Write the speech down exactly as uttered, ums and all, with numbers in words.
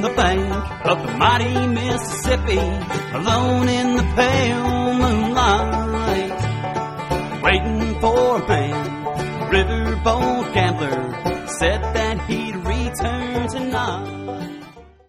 the bank of the mighty Mississippi, alone in the pale moonlight, waiting for a man. Riverboat gambler said that he'd return tonight.